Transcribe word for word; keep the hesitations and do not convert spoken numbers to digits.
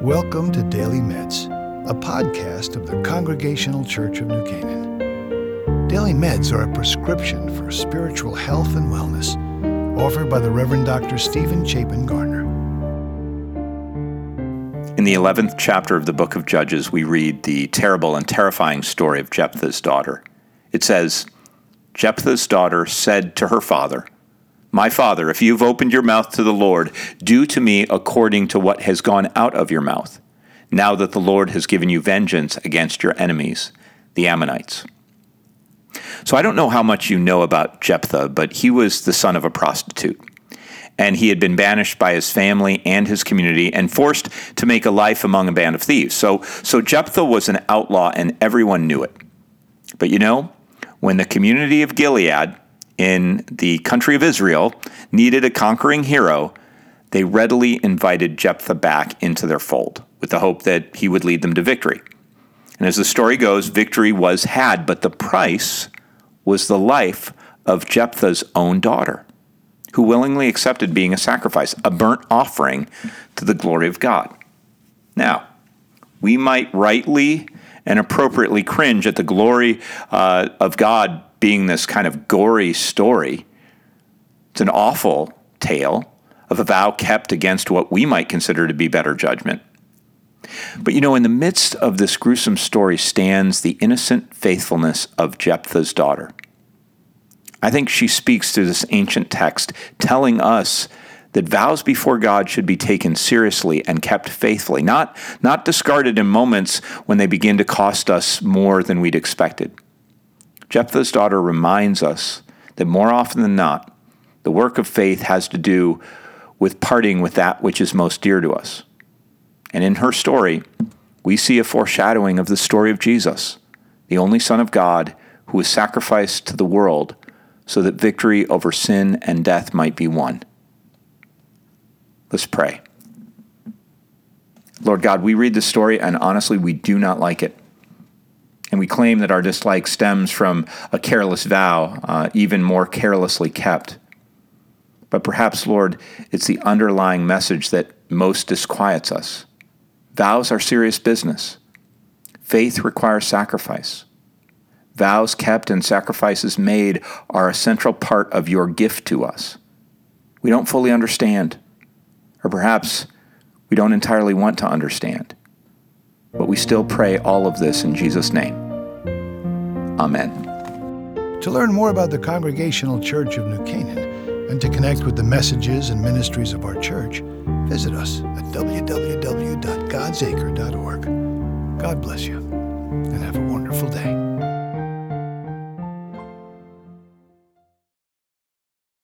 Welcome to Daily Meds, a podcast of the Congregational Church of New Canaan. Daily Meds are a prescription for spiritual health and wellness, offered by the Reverend Doctor Stephen Chapin Garner. In the eleventh chapter of the book of Judges, we read the terrible and terrifying story of Jephthah's daughter. It says, Jephthah's daughter said to her father, "My father, if you've opened your mouth to the Lord, do to me according to what has gone out of your mouth, now that the Lord has given you vengeance against your enemies, the Ammonites." So I don't know how much you know about Jephthah, but he was the son of a prostitute. And he had been banished by his family and his community and forced to make a life among a band of thieves. So, so Jephthah was an outlaw and everyone knew it. But you know, when the community of Gilead in the country of Israel needed a conquering hero, they readily invited Jephthah back into their fold with the hope that he would lead them to victory. And as the story goes, victory was had, but the price was the life of Jephthah's own daughter, who willingly accepted being a sacrifice, a burnt offering to the glory of God. Now, we might rightly and appropriately cringe at the glory uh, of God being this kind of gory story. It's an awful tale of a vow kept against what we might consider to be better judgment. But you know, in the midst of this gruesome story stands the innocent faithfulness of Jephthah's daughter. I think she speaks to this ancient text, telling us that vows before God should be taken seriously and kept faithfully, not, not discarded in moments when they begin to cost us more than we'd expected. Jephthah's daughter reminds us that more often than not, the work of faith has to do with parting with that which is most dear to us. And in her story, we see a foreshadowing of the story of Jesus, the only Son of God who was sacrificed to the world so that victory over sin and death might be won. Let's pray. Lord God, we read this story and honestly, we do not like it. And we claim that our dislike stems from a careless vow, uh, even more carelessly kept. But perhaps, Lord, it's the underlying message that most disquiets us. Vows are serious business. Faith requires sacrifice. Vows kept and sacrifices made are a central part of your gift to us. We don't fully understand, or perhaps we don't entirely want to understand. But we still pray all of this in Jesus' name. Amen. To learn more about the Congregational Church of New Canaan and to connect with the messages and ministries of our church, visit us at w w w dot gods acre dot org. God bless you and have a wonderful day.